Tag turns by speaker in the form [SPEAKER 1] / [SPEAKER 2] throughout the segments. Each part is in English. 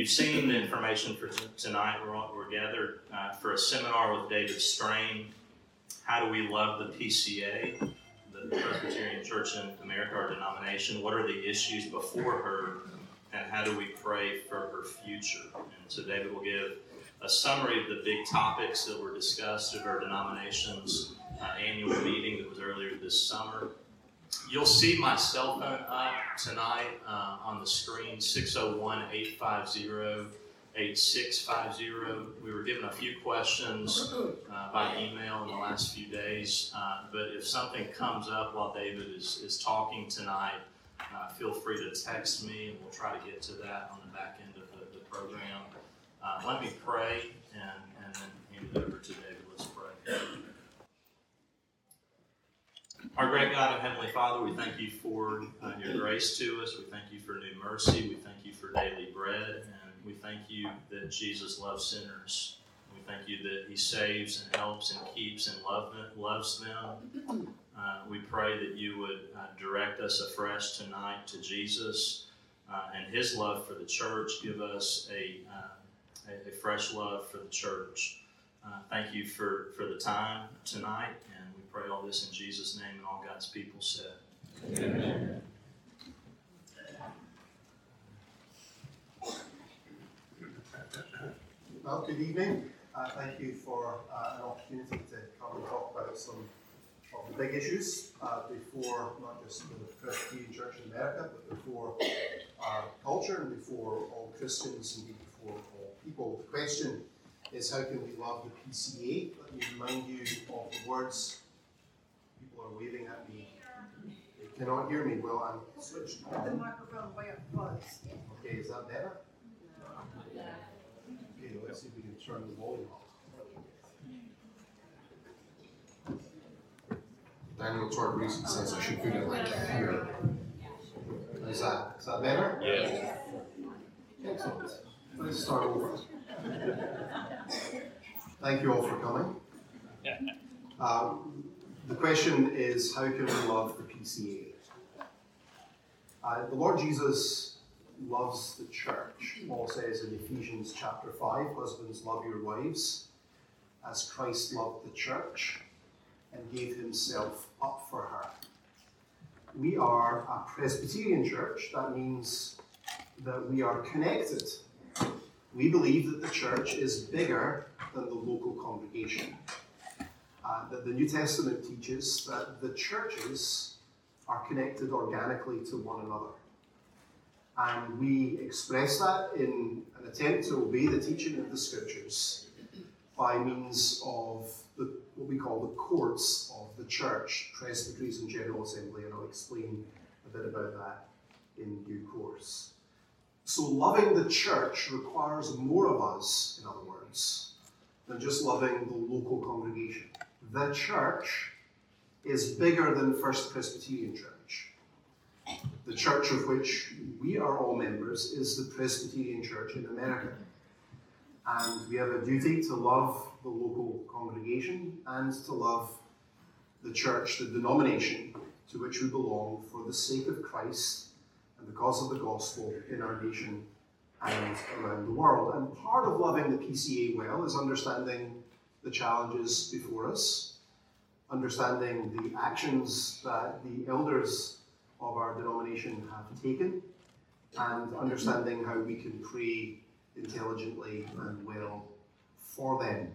[SPEAKER 1] You've seen the information for tonight. We're gathered for a seminar with David Strain. How do we love the PCA, the Presbyterian Church in America, our denomination? What are the issues before her, and how do we pray for her future? And so David will give a summary of the big topics that were discussed at our denomination's annual meeting that was earlier this summer. You'll see my cell phone up tonight on the screen, 601-850-8650. We were given a few questions by email in the last few days, but if something comes up while David is talking tonight, feel free to text me, and we'll try to get to that on the back end of the program. Let me pray, and then hand it over to David. Let's pray. Our great God and Heavenly Father, we thank you for your grace to us. We thank you for new mercy. We thank you for daily bread. And we thank you that Jesus loves sinners. We thank you that he saves and helps and keeps and loves them. We pray that you would direct us afresh tonight to Jesus and his love for the church. Give us a fresh love for the church. Thank you for the time tonight. We pray all this in Jesus' name, and all God's people said. Amen.
[SPEAKER 2] Well, good evening. Thank you for an opportunity to come and talk about some of the big issues before not just the Presbyterian Church in America, but before our culture and before all Christians and before all people. The question is, how can we love the PCA? Let me remind you of the words. People are waving at me. They cannot hear me. Well, I'm switched.
[SPEAKER 3] The microphone way up close.
[SPEAKER 2] Okay, is that better? Okay, let's see if we can turn the volume up. Daniel Tort Reason says I should put it like here. Is that better?
[SPEAKER 1] Yes.
[SPEAKER 2] Excellent. Let's start over. Thank you all for coming. The question is, how can we love the PCA? The Lord Jesus loves the church. Paul says in Ephesians chapter 5, husbands, love your wives as Christ loved the church and gave himself up for her. We are a Presbyterian church. That means that we are connected. We believe that the church is bigger than the local congregation. That the New Testament teaches that the churches are connected organically to one another. And we express that in an attempt to obey the teaching of the Scriptures by means of what we call the courts of the church, presbyteries and general assembly, and I'll explain a bit about that in due course. So loving the church requires more of us, in other words, than just loving the local congregation. The church is bigger than First Presbyterian Church. The church of which we are all members is the Presbyterian Church in America. And we have a duty to love the local congregation and to love the church, the denomination to which we belong, for the sake of Christ and because of the gospel in our nation and around the world. And part of loving the PCA well is understanding the challenges before us, understanding the actions that the elders of our denomination have taken, and understanding how we can pray intelligently and well for them.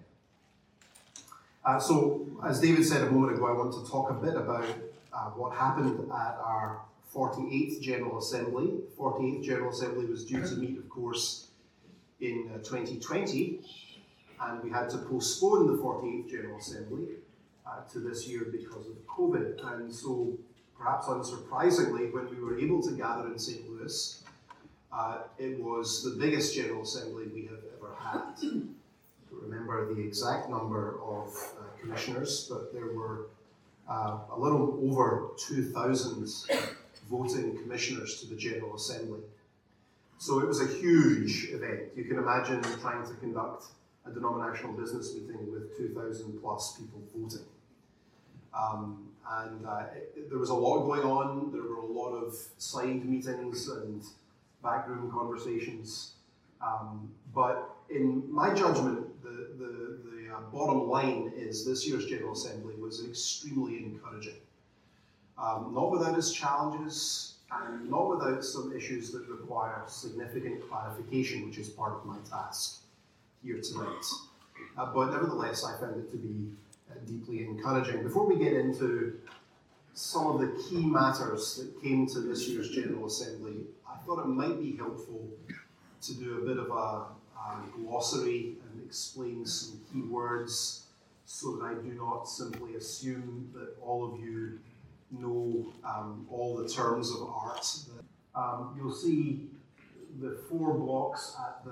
[SPEAKER 2] So, as David said a moment ago, I want to talk a bit about what happened at our 48th General Assembly. The 48th General Assembly was due to meet, of course, in 2020, and we had to postpone the 48th General Assembly to this year because of COVID. And so, perhaps unsurprisingly, when we were able to gather in St. Louis, it was the biggest General Assembly we have ever had. I don't remember the exact number of commissioners, but there were a little over 2,000 voting commissioners to the General Assembly. So it was a huge event. You can imagine trying to conduct a denominational business meeting with 2,000 plus people voting. There was a lot going on. There were a lot of side meetings and backroom conversations. But in my judgment, the bottom line is this year's General Assembly was extremely encouraging. Not without its challenges, and not without some issues that require significant clarification, which is part of my task here tonight. But nevertheless, I found it to be deeply encouraging. Before we get into some of the key matters that came to this year's General Assembly, I thought it might be helpful to do a bit of a glossary and explain some key words so that I do not simply assume that all of you know all the terms of art. You'll see the 4 blocks at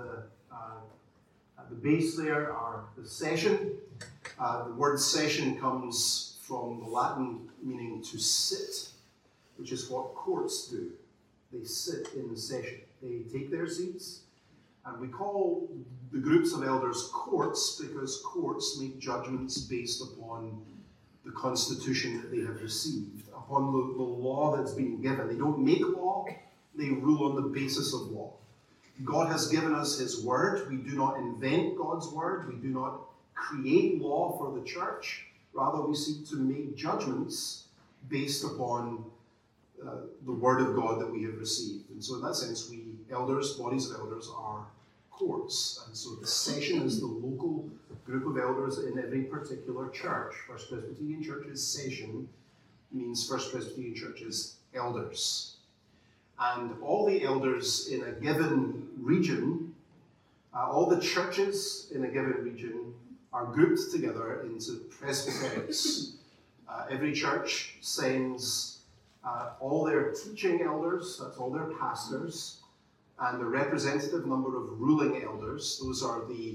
[SPEAKER 2] the base there are the session. The word session comes from the Latin meaning to sit, which is what courts do. They sit in session. They take their seats. And we call the groups of elders courts because courts make judgments based upon the constitution that they have received, upon the law that's been given. They don't make law, they rule on the basis of law. God has given us His word. We do not invent God's word. We do not create law for the church. Rather, we seek to make judgments based upon the word of God that we have received. And so in that sense, we elders, bodies of elders, are courts. And so the session is the local group of elders in every particular church. First Presbyterian Church's session means First Presbyterian Church's elders. And all the elders in a given region, all the churches in a given region are grouped together into presbyteries. Every church sends all their teaching elders, that's all their pastors, and a representative number of ruling elders. Those are the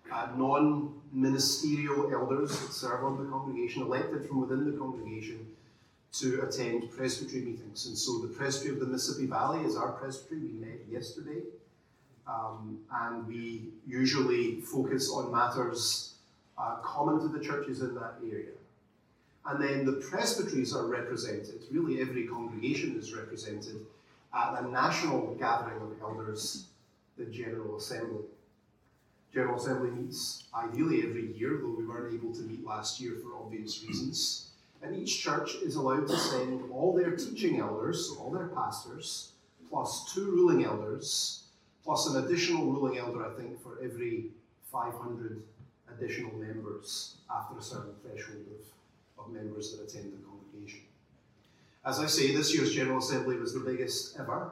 [SPEAKER 2] non-ministerial elders that serve on the congregation, elected from within the congregation to attend presbytery meetings. And so the Presbytery of the Mississippi Valley is our presbytery. We met yesterday. And we usually focus on matters common to the churches in that area. And then the presbyteries are represented, really every congregation is represented, at a national gathering of elders, the General Assembly. General Assembly meets ideally every year, though we weren't able to meet last year for obvious reasons. And each church is allowed to send all their teaching elders, so all their pastors, plus 2 ruling elders, plus an additional ruling elder, I think, for every 500 additional members after a certain threshold of members that attend the congregation. As I say, this year's General Assembly was the biggest ever.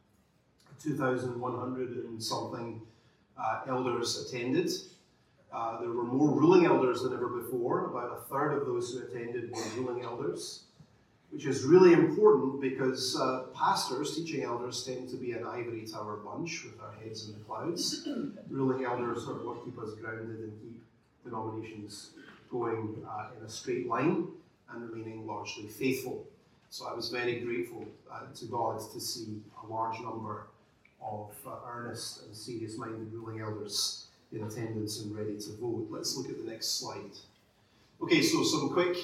[SPEAKER 2] 2,100 and something elders attended. There were more ruling elders than ever before. About a third of those who attended were ruling elders, which is really important because pastors, teaching elders, tend to be an ivory tower bunch with our heads in the clouds. Ruling elders are what keep us grounded and keep denominations going in a straight line and remaining largely faithful. So I was very grateful to God to see a large number of earnest and serious-minded ruling elders in attendance and ready to vote. Let's look at the next slide. Okay, so some quick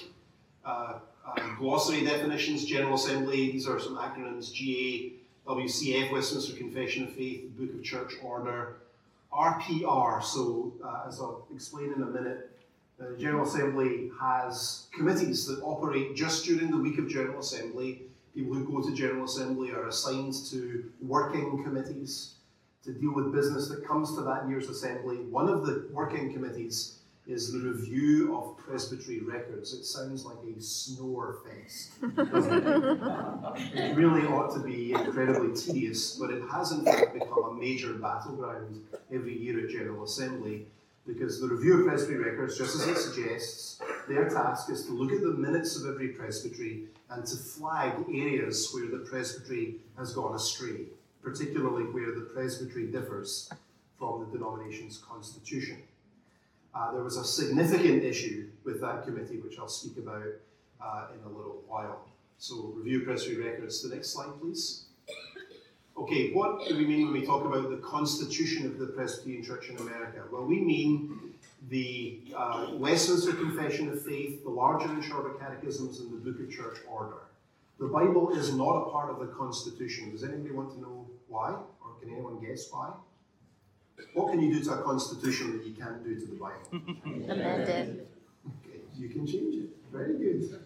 [SPEAKER 2] glossary definitions. General Assembly, these are some acronyms: GA, WCF, Westminster Confession of Faith, Book of Church Order, RPR. So as I'll explain in a minute, the General Assembly has committees that operate just during the week of General Assembly. People who go to General Assembly are assigned to working committees to deal with business that comes to that year's assembly. One of the working committees is the review of presbytery records. It sounds like a snore fest, doesn't it? It really ought to be incredibly tedious, but it has in fact become a major battleground every year at General Assembly, because the review of presbytery records, just as it suggests, their task is to look at the minutes of every presbytery and to flag areas where the presbytery has gone astray, particularly where the presbytery differs from the denomination's constitution. There was a significant issue with that committee, which I'll speak about in a little while. So, review presbytery records. The next slide, please. Okay, what do we mean when we talk about the constitution of the Presbyterian Church in America? Well, we mean the Westminster Confession of Faith, the larger and shorter catechisms, and the Book of Church Order. The Bible is not a part of the Constitution. Does anybody want to know why? Or can anyone guess why? What can you do to a constitution that you can't do to the Bible?
[SPEAKER 4] Amend it.
[SPEAKER 2] Okay, you can change it. Very good.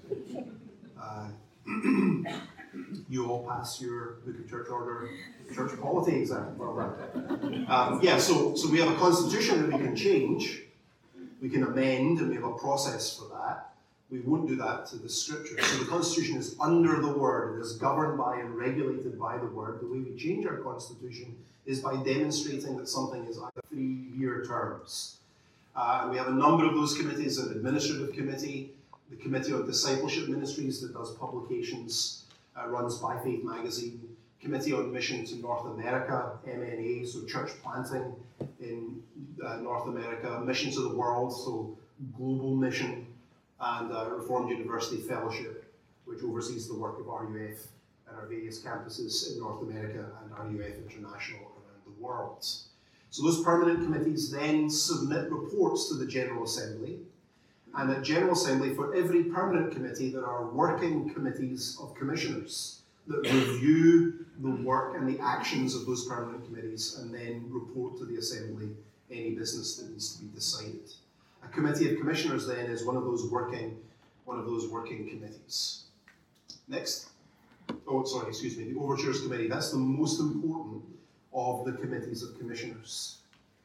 [SPEAKER 2] You all pass your Book of Church Order church polity exam. Well done. So we have a constitution that we can change, we can amend, and we have a process for that. We won't do that to the Scripture. So the Constitution is under the Word. It is governed by and regulated by the Word. The way we change our Constitution is by demonstrating that something is either 3-year terms. We have a number of those committees: an administrative committee, the Committee on Discipleship Ministries that does publications, runs By Faith magazine, Committee on Mission to North America, MNA, so church planting in North America, Mission to the World, so global mission, and Reformed University Fellowship, which oversees the work of RUF and our various campuses in North America and RUF International around the world. So those permanent committees then submit reports to the General Assembly, and at General Assembly, for every permanent committee, there are working committees of commissioners that review the work and the actions of those permanent committees and then report to the Assembly any business that needs to be decided. A committee of commissioners then is one of those working committees. Next. The Overtures Committee. That's the most important of the committees of commissioners.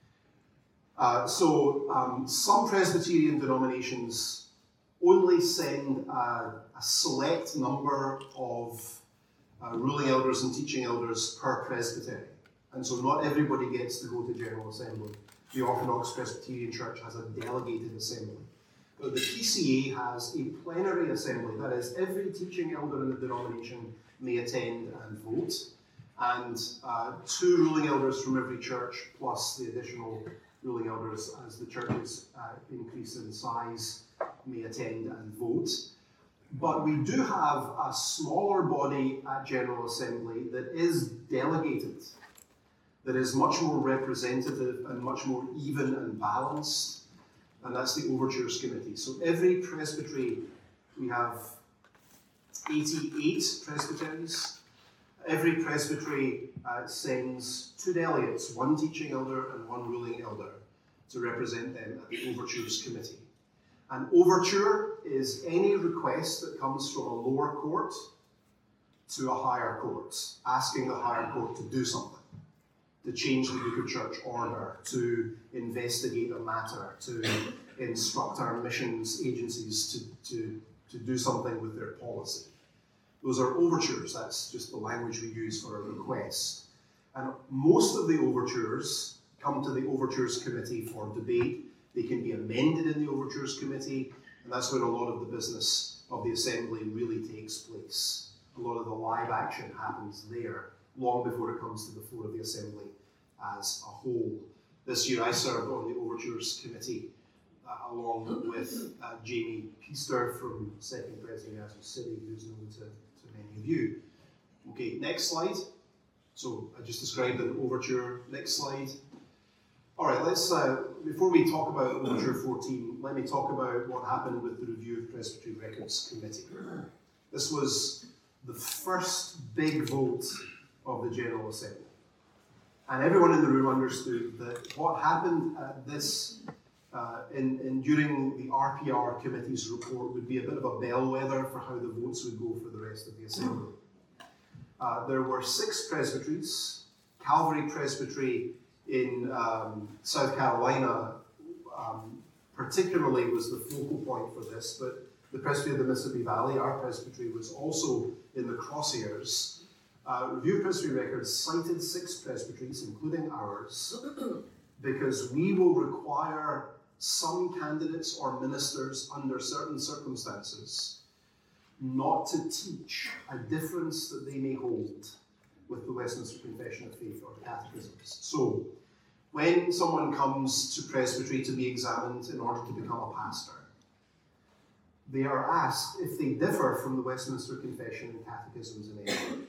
[SPEAKER 2] Some Presbyterian denominations only send a select number of ruling elders and teaching elders per presbytery. And so not everybody gets to go to General Assembly. The Orthodox Presbyterian Church has a delegated assembly. But the PCA has a plenary assembly. That is, every teaching elder in the denomination may attend and vote. And 2 ruling elders from every church, plus the additional ruling elders as the churches increase in size, may attend and vote. But we do have a smaller body at General Assembly that is delegated, that is much more representative and much more even and balanced, and that's the Overtures Committee. So every presbytery, we have 88 presbyteries. Every presbytery sends 2 delegates, 1 teaching elder and 1 ruling elder, to represent them at the Overtures Committee. An overture is any request that comes from a lower court to a higher court, asking the higher court to do something, to change the Book of Church Order, to investigate a matter, to instruct our missions agencies to do something with their policy. Those are overtures. That's just the language we use for a request. And most of the overtures come to the Overtures Committee for debate. They can be amended in the Overtures Committee, and that's where a lot of the business of the Assembly really takes place. A lot of the live action happens there, long before it comes to the floor of the Assembly as a whole. This year I served on the Overtures Committee along with Jamie Peaster from Second Presbyterian Yazoo City, who's known to many of you. Okay, next slide. So I just described an overture. Next slide. All right, let's, before we talk about Overture 14, let me talk about what happened with the Review of Presbytery Records Committee. This was the first big vote of the General Assembly. And everyone in the room understood that what happened at this, during the RPR Committee's report, would be a bit of a bellwether for how the votes would go for the rest of the Assembly. There were 6 presbyteries. Calvary Presbytery in South Carolina particularly was the focal point for this, but the Presbytery of the Mississippi Valley, our presbytery, was also in the crosshairs. Review of Presbytery Records cited 6 presbyteries, including ours, because we will require some candidates or ministers under certain circumstances not to teach a difference that they may hold with the Westminster Confession of Faith or the Catechisms. So, when someone comes to presbytery to be examined in order to become a pastor, they are asked if they differ from the Westminster Confession and Catechisms in any way.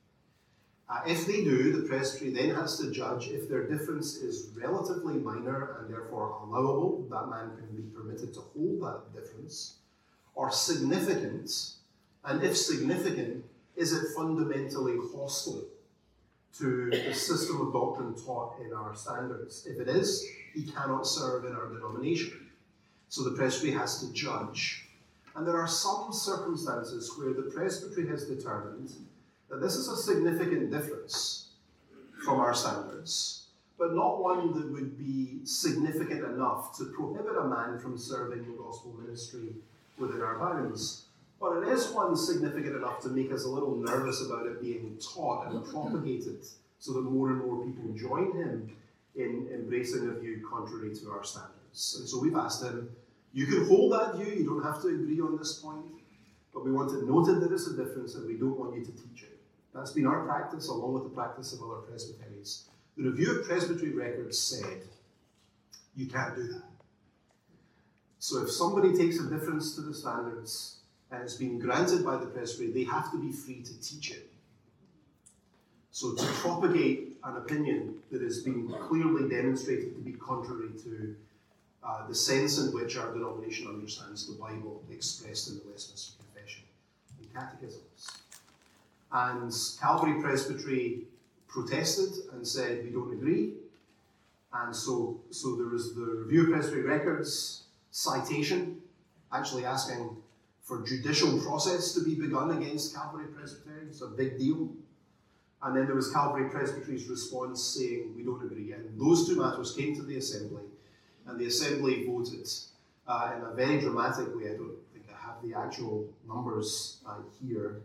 [SPEAKER 2] If they do, the presbytery then has to judge if their difference is relatively minor and therefore allowable, that man can be permitted to hold that difference, or significant, and if significant, is it fundamentally hostile to the system of doctrine taught in our standards? If it is, he cannot serve in our denomination. So the presbytery has to judge. And there are some circumstances where the presbytery has determined that this is a significant difference from our standards, but not one that would be significant enough to prohibit a man from serving in gospel ministry within our bounds. But it is one significant enough to make us a little nervous about it being taught and propagated so that more and more people join him in embracing a view contrary to our standards. And so we've asked him, you can hold that view, you don't have to agree on this point, but we want it noted that it's a difference and we don't want you to teach it. That's been our practice, along with the practice of other presbyteries. The Review of Presbytery Records said, you can't do that. So if somebody takes a difference to the standards and it's been granted by the presbytery, they have to be free to teach it. So to propagate an opinion that has been clearly demonstrated to be contrary to the sense in which our denomination understands the Bible expressed in the Westminster Confession and Catechisms. And Calvary Presbytery protested and said, we don't agree. And so there was the Review of Presbytery Records citation, actually asking for judicial process to be begun against Calvary Presbytery. It's a big deal. And then there was Calvary Presbytery's response saying, we don't agree. And those two matters came to the Assembly, and the Assembly voted in a very dramatic way. I don't think I have the actual numbers here.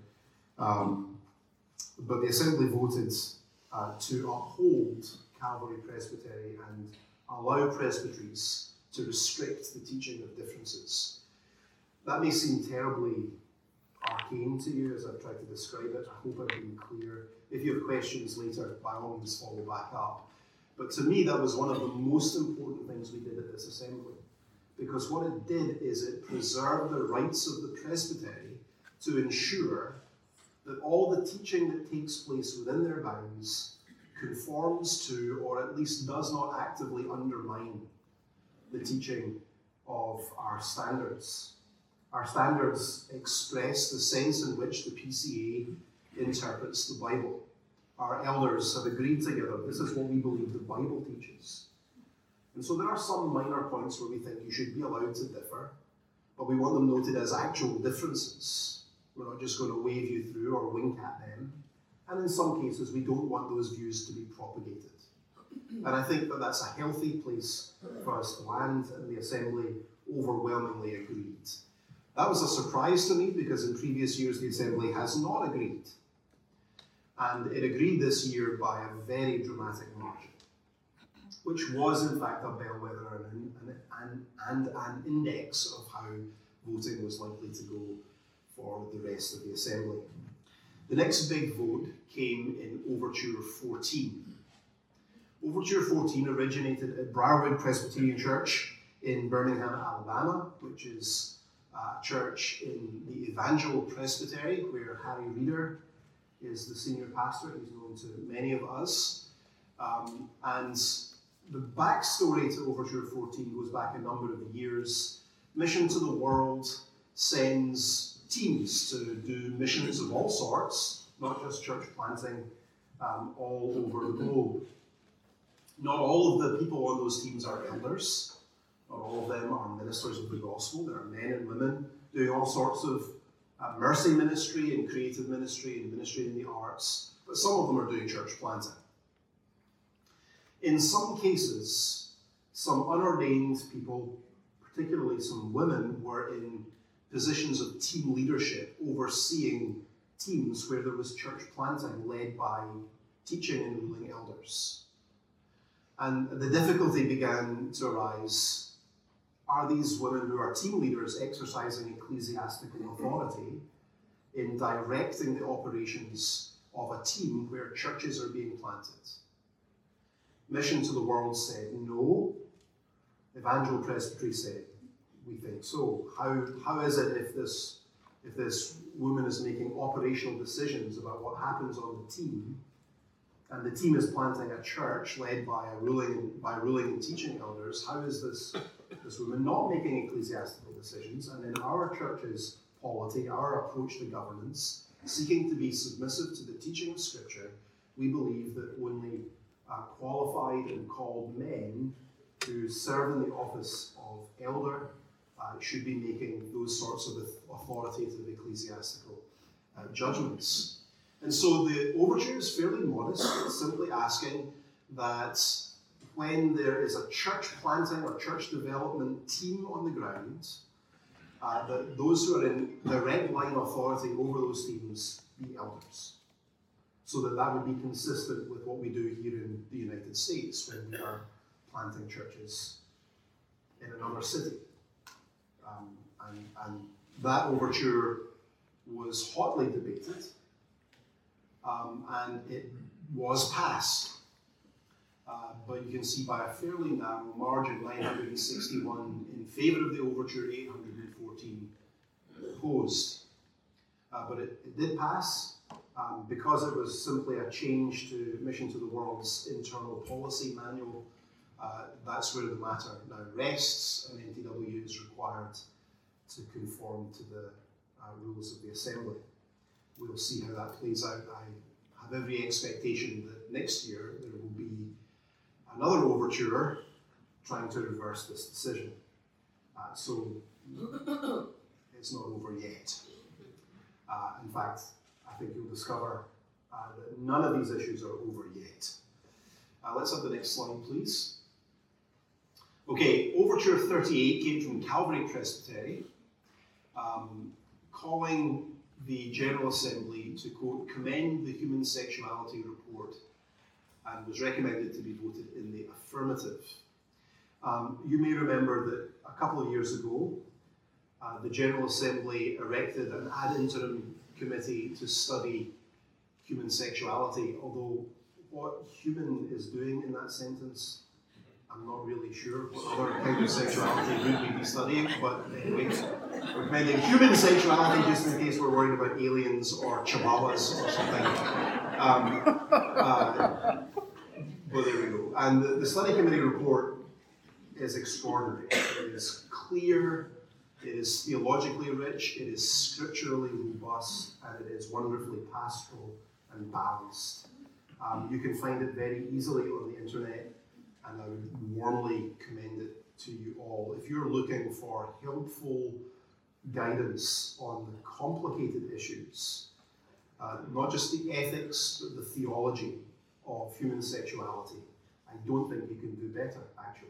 [SPEAKER 2] But the Assembly voted to uphold Calvary Presbytery and allow presbyteries to restrict the teaching of differences. That may seem terribly arcane to you as I've tried to describe it. I hope I've been clear. If you have questions later, by all means follow back up. But to me, that was one of the most important things we did at this assembly. Because what it did is it preserved the rights of the presbytery to ensure that all the teaching that takes place within their bounds conforms to, or at least does not actively undermine, the teaching of our standards. Our standards express the sense in which the PCA interprets the Bible. Our elders have agreed together, this is what we believe the Bible teaches. And so there are some minor points where we think you should be allowed to differ, but we want them noted as actual differences. We're not just going to wave you through or wink at them. And in some cases, we don't want those views to be propagated. And I think that that's a healthy place for us to land, and the Assembly overwhelmingly agreed. That was a surprise to me, because in previous years the Assembly has not agreed. And it agreed this year by a very dramatic margin, which was in fact a bellwether and an index of how voting was likely to go for the rest of the Assembly. The next big vote came in Overture 14. Overture 14 originated at Briarwood Presbyterian Church in Birmingham, Alabama, which is a church in the Evangel Presbytery, where Harry Reeder is the senior pastor. He's known to many of us. And the backstory to Overture 14 goes back a number of years. Mission to the World sends teams to do missions of all sorts, not just church planting, all over the globe. Not all of the people on those teams are elders. Not all of them are ministers of the gospel. There are men and women doing all sorts of mercy ministry and creative ministry and ministry in the arts, but some of them are doing church planting. In some cases, some unordained people, particularly some women, were in positions of team leadership, overseeing teams where there was church planting led by teaching and ruling elders. And the difficulty began to arise. Are these women who are team leaders exercising ecclesiastical authority in directing the operations of a team where churches are being planted? Mission to the World said no. Evangel Presbytery said, we think so. How is it if this woman is making operational decisions about what happens on the team, and the team is planting a church led by ruling and teaching elders? How is this woman not making ecclesiastical decisions, and in our church's polity, our approach to governance, seeking to be submissive to the teaching of Scripture, We believe that only qualified and called men who serve in the office of elder should be making those sorts of authoritative ecclesiastical judgments. And so the overture is fairly modest. It's simply asking that when there is a church planting or church development team on the ground, that those who are in direct line authority over those teams be elders. So that would be consistent with what we do here in the United States when we are planting churches in another city. And that overture was hotly debated, and it was passed. But you can see by a fairly narrow margin, 961 in favour of the overture, 814 opposed. But it did pass because it was simply a change to Mission to the World's internal policy manual. That's where the matter now rests, and NTW is required to conform to the rules of the Assembly. We'll see how that plays out. I have every expectation that next year there will be another overture trying to reverse this decision. So it's not over yet. In fact, I think you'll discover that none of these issues are over yet. Let's have the next slide, please. Okay, Overture 38 came from Calvary Presbytery, calling the General Assembly to, quote, commend the Human Sexuality Report, and was recommended to be voted in the affirmative. You may remember that a couple of years ago, the General Assembly erected an ad interim committee to study human sexuality, although what human is doing in that sentence, I'm not really sure what other kind of sexuality would we be studying, but anyway, we're recommending human sexuality just in case we're worried about aliens or chihuahuas or something. But there we go. And the study committee report is extraordinary. It is clear, it is theologically rich, it is scripturally robust, and it is wonderfully pastoral and balanced. You can find it very easily on the internet, and I would warmly commend it to you all. If you're looking for helpful guidance on the complicated issues, not just the ethics, but the theology of human sexuality, I don't think you can do better, actually.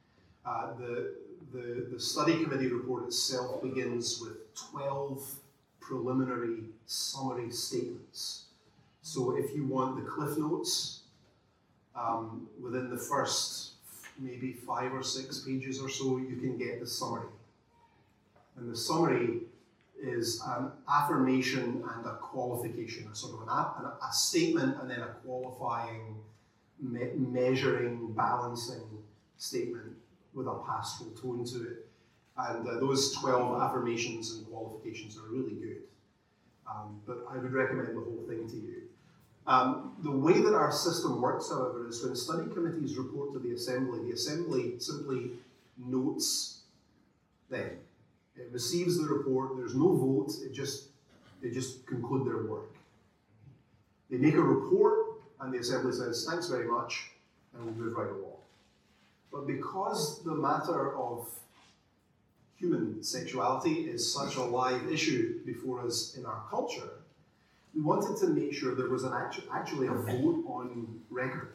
[SPEAKER 2] The study committee report itself begins with 12 preliminary summary statements. So if you want the cliff notes, within the first maybe 5 or 6 pages or so, you can get the summary. And the summary is an affirmation and a qualification, a sort of a statement and then a qualifying, measuring, balancing statement with a pastoral tone to it. And those 12 affirmations and qualifications are really good. But I would recommend the whole thing to you. The way that our system works, however, is when study committees report to the Assembly simply notes them. It receives the report, there's no vote, they just conclude their work. They make a report, and the Assembly says, thanks very much, and we'll move right along. But because the matter of human sexuality is such a live issue before us in our culture, we wanted to make sure there was actually a vote on record.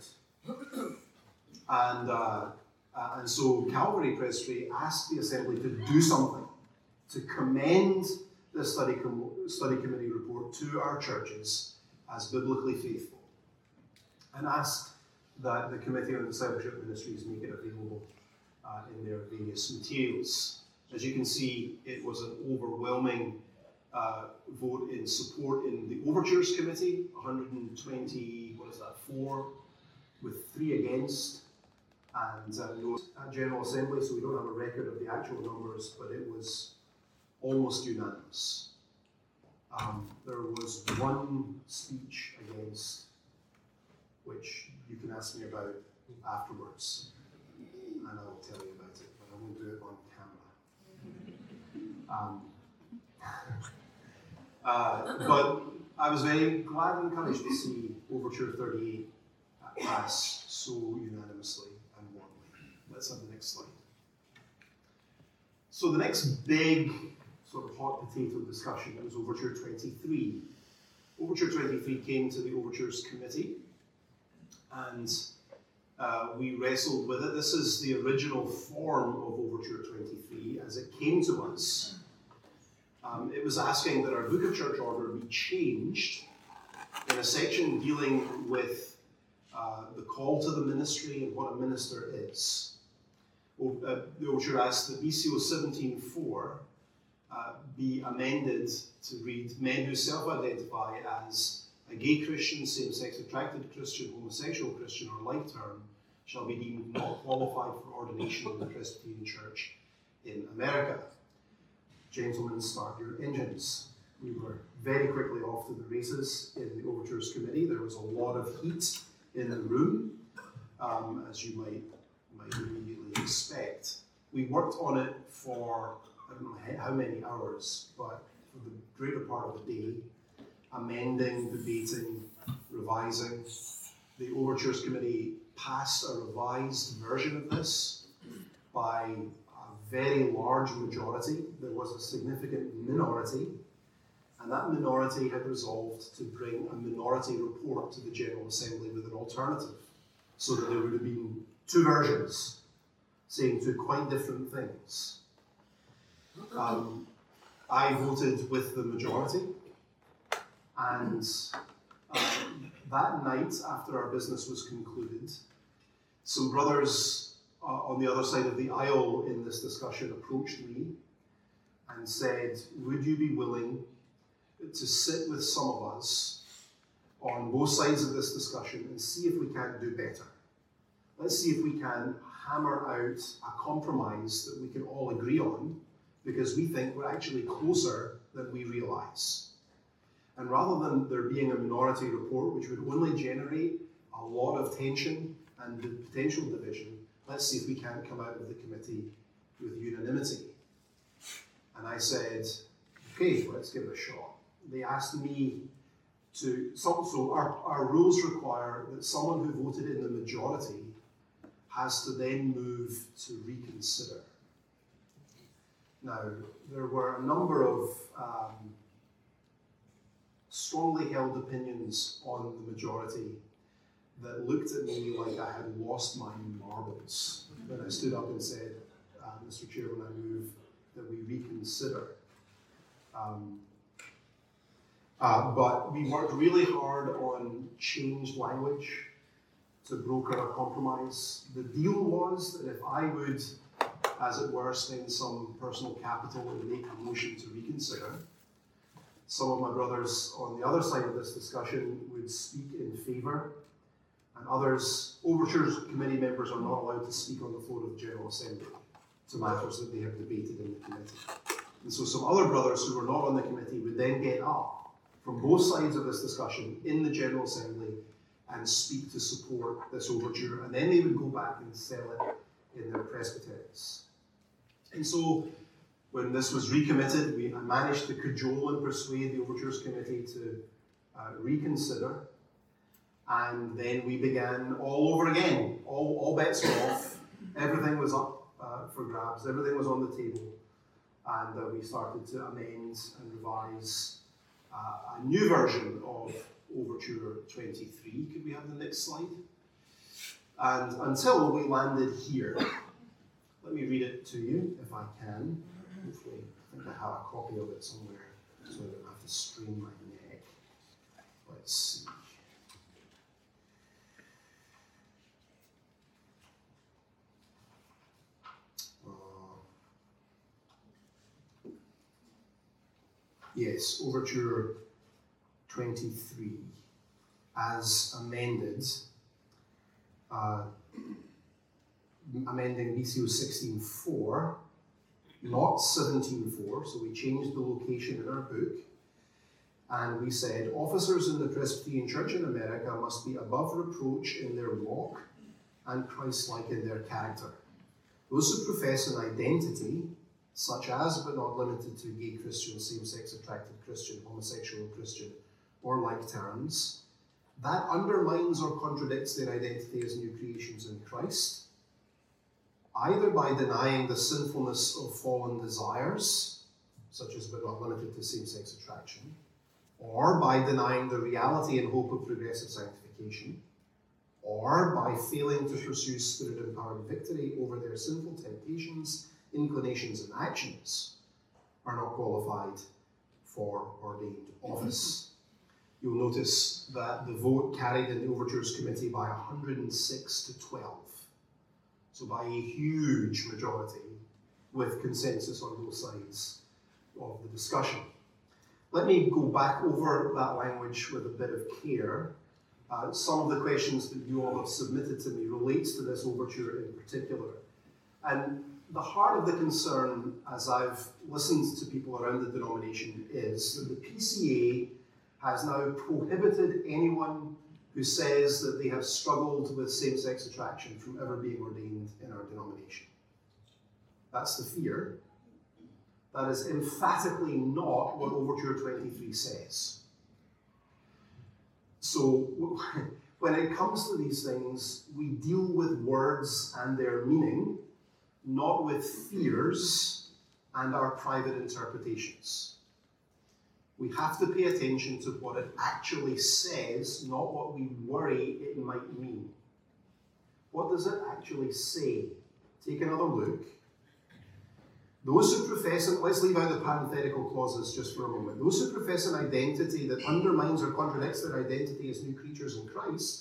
[SPEAKER 2] And so Calvary Presbytery asked the Assembly to do something, to commend the study committee report to our churches as biblically faithful, and asked that the Committee on Discipleship Ministries make it available in their various materials. As you can see, it was an overwhelming vote in support in the Overtures Committee, 124, with 3 against, and no at General Assembly, so we don't have a record of the actual numbers, but it was almost unanimous. There was 1 speech against, which you can ask me about afterwards, and I will tell you about it, but I won't do it on camera. But I was very glad and encouraged to see Overture 38 pass so unanimously and warmly. Let's have the next slide. So the next big sort of hot potato discussion was Overture 23. Overture 23 came to the Overtures Committee, and we wrestled with it. This is the original form of Overture 23 as it came to us. It was asking that our Book of Church Order be changed in a section dealing with the call to the ministry and what a minister is. The Overture asked that BCO 17.4 be amended to read, men who self-identify as a gay Christian, same-sex attracted Christian, homosexual Christian, or like term shall be deemed not qualified for ordination in the Presbyterian Church in America. Gentlemen, start your engines. We were very quickly off to the races in the Overtures Committee. There was a lot of heat in the room, as you might immediately expect. We worked on it for, I don't know how many hours, but for the greater part of the day, amending, debating, revising. The Overtures Committee passed a revised version of this by a very large majority. There was a significant minority, and that minority had resolved to bring a minority report to the General Assembly with an alternative, so that there would have been two versions saying two quite different things. I voted with the majority, and that night, after our business was concluded, some brothers on the other side of the aisle in this discussion approached me and said, would you be willing to sit with some of us on both sides of this discussion and see if we can do better? Let's see if we can hammer out a compromise that we can all agree on, because we think we're actually closer than we realize. And rather than there being a minority report which would only generate a lot of tension and potential division, let's see if we can come out of the committee with unanimity. And I said, okay, let's give it a shot. They asked me to, so our rules require that someone who voted in the majority has to then move to reconsider. Now, there were a number of strongly held opinions on the majority that looked at me like I had lost my marbles when I stood up and said, Mr. Chairman, I move that we reconsider. But we worked really hard on changed language to broker a compromise. The deal was that if I would, as it were, spend some personal capital and make a motion to reconsider, some of my brothers on the other side of this discussion would speak in favour, and others, Overtures Committee members are not allowed to speak on the floor of the General Assembly to matters that they have debated in the committee. And so some other brothers who were not on the committee would then get up from both sides of this discussion in the General Assembly and speak to support this overture, and then they would go back and sell it in their presbyteries. And so when this was recommitted, I managed to cajole and persuade the Overtures Committee to reconsider, and then we began all over again. All bets were off. Everything was up for grabs. Everything was on the table, and we started to amend and revise a new version of Overture 23. Could we have the next slide? And until we landed here, let me read it to you if I can. Hopefully, I think I have a copy of it somewhere so I don't have to strain my neck. Let's see. Yes, Overture 23, as amended, amending BCO 16.4, not 17.4, so we changed the location in our book, and we said, officers in the Presbyterian Church in America must be above reproach in their walk and Christ-like in their character. Those who profess an identity, such as, but not limited to, gay Christian, same-sex attracted Christian, homosexual Christian, or like terms, that undermines or contradicts their identity as new creations in Christ, either by denying the sinfulness of fallen desires, such as but not limited to same-sex attraction, or by denying the reality and hope of progressive sanctification, or by failing to pursue Spirit-empowered victory over their sinful temptations, inclinations, and actions, are not qualified for ordained office. You'll notice that the vote carried in the Overtures Committee by 106 to 12. So by a huge majority, with consensus on both sides of the discussion. Let me go back over that language with a bit of care. Some of the questions that you all have submitted to me relates to this overture in particular. And the heart of the concern, as I've listened to people around the denomination, is that the PCA has now prohibited anyone who says that they have struggled with same-sex attraction from ever being ordained in our denomination. That's the fear. That is emphatically not what Overture 23 says. So when it comes to these things, we deal with words and their meaning, not with fears and our private interpretations. We have to pay attention to what it actually says, not what we worry it might mean. What does it actually say? Take another look. Those who profess, and let's leave out the parenthetical clauses just for a moment. Those who profess an identity that undermines or contradicts their identity as new creatures in Christ.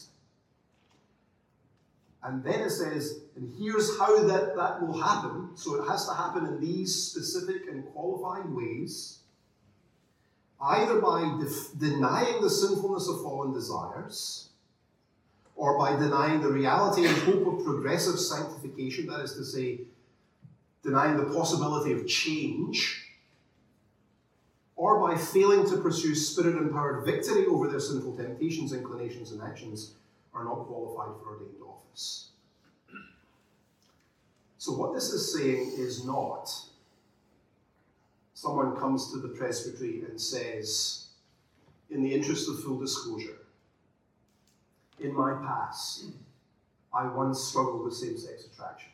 [SPEAKER 2] And then it says, and here's how that will happen. So it has to happen in these specific and qualified ways. Either by denying the sinfulness of fallen desires, or by denying the reality and hope of progressive sanctification, that is to say, denying the possibility of change, or by failing to pursue Spirit-empowered victory over their sinful temptations, inclinations, and actions, are not qualified for ordained office. So what this is saying is not someone comes to the presbytery and says, in the interest of full disclosure, in my past, I once struggled with same-sex attraction.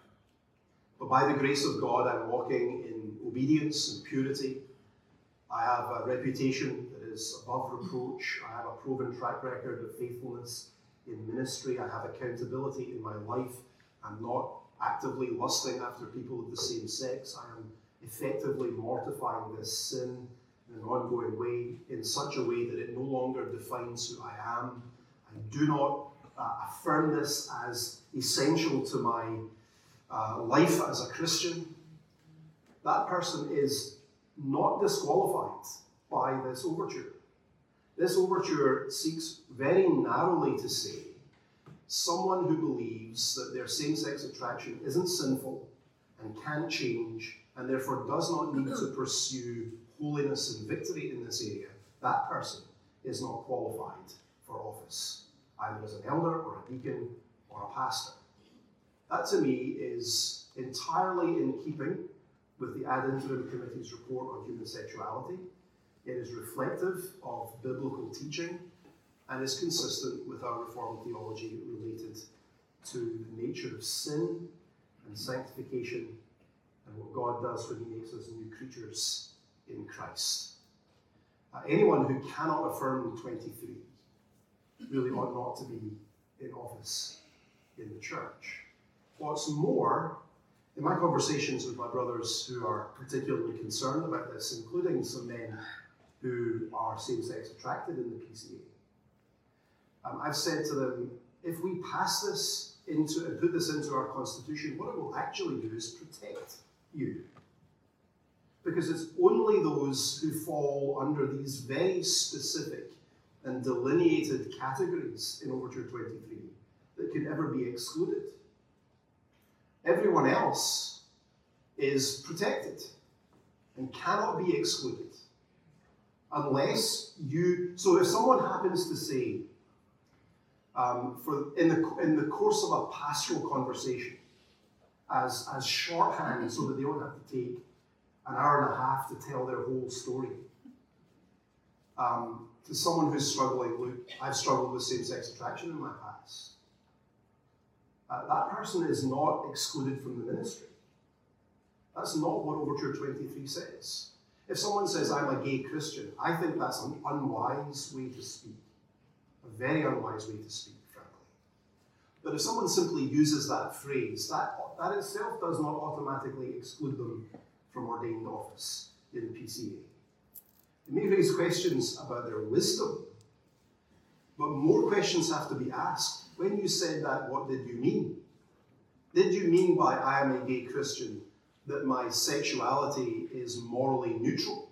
[SPEAKER 2] But by the grace of God, I'm walking in obedience and purity. I have a reputation that is above reproach. I have a proven track record of faithfulness in ministry. I have accountability in my life. I'm not actively lusting after people of the same sex. I am effectively mortifying this sin in an ongoing way, in such a way that it no longer defines who I am. I do not affirm this as essential to my life as a Christian. That person is not disqualified by this overture. This overture seeks very narrowly to say someone who believes that their same-sex attraction isn't sinful and can't change, and therefore does not need to pursue holiness and victory in this area, that person is not qualified for office, either as an elder or a deacon or a pastor. That to me is entirely in keeping with the Ad Interim Committee's report on human sexuality. It is reflective of biblical teaching and is consistent with our Reformed theology related to the nature of sin and sanctification and what God does when he makes us new creatures in Christ. Anyone who cannot affirm 23 really ought not to be in office in the church. What's more, in my conversations with my brothers who are particularly concerned about this, including some men who are same-sex attracted in the PCA, I've said to them, if we pass this into and put this into our constitution, what it will actually do is protect you. Because it's only those who fall under these very specific and delineated categories in Overture 23 that can ever be excluded. Everyone else is protected and cannot be excluded unless you. So if someone happens to say, in the course of a pastoral conversation, as shorthand, so that they don't have to take an hour and a half to tell their whole story, to someone who's struggling, look, I've struggled with same-sex attraction in my past. That person is not excluded from the ministry. That's not what Overture 23 says. If someone says, I'm a gay Christian, I think that's an unwise way to speak. A very unwise way to speak, frankly. But if someone simply uses that phrase, that itself does not automatically exclude them from ordained office in the PCA. It may raise questions about their wisdom, but more questions have to be asked. When you said that, what did you mean? Did you mean by I am a gay Christian that my sexuality is morally neutral?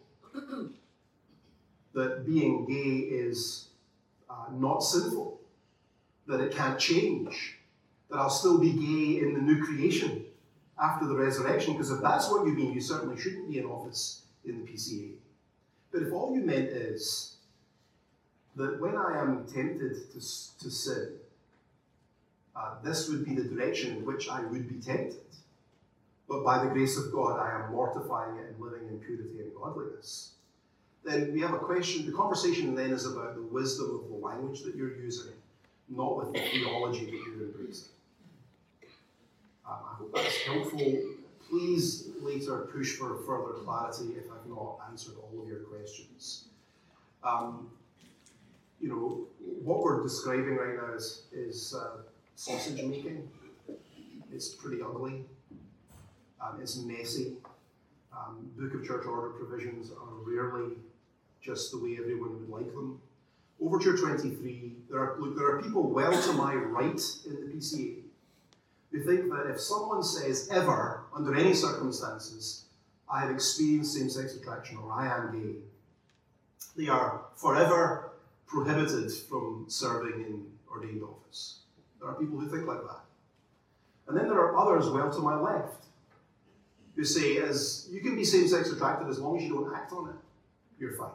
[SPEAKER 2] That being gay is not sinful? That it can't change? That I'll still be gay in the new creation after the resurrection? Because if that's what you mean, you certainly shouldn't be in office in the PCA. But if all you meant is that when I am tempted to sin, this would be the direction in which I would be tempted, but by the grace of God, I am mortifying it and living in purity and godliness, then we have a question. The conversation then is about the wisdom of the language that you're using, not with the theology that you're embracing. I hope that's helpful. Please later push for further clarity if I've not answered all of your questions. What we're describing right now is sausage making. It's pretty ugly. It's messy. Book of Church Order provisions are rarely just the way everyone would like them. Overture 23, there are people well to my right in the PCA who think that if someone says ever, under any circumstances, I have experienced same-sex attraction or I am gay, they are forever prohibited from serving in ordained office. There are people who think like that. And then there are others well to my left who say, as you can be same-sex attracted as long as you don't act on it, you're fine.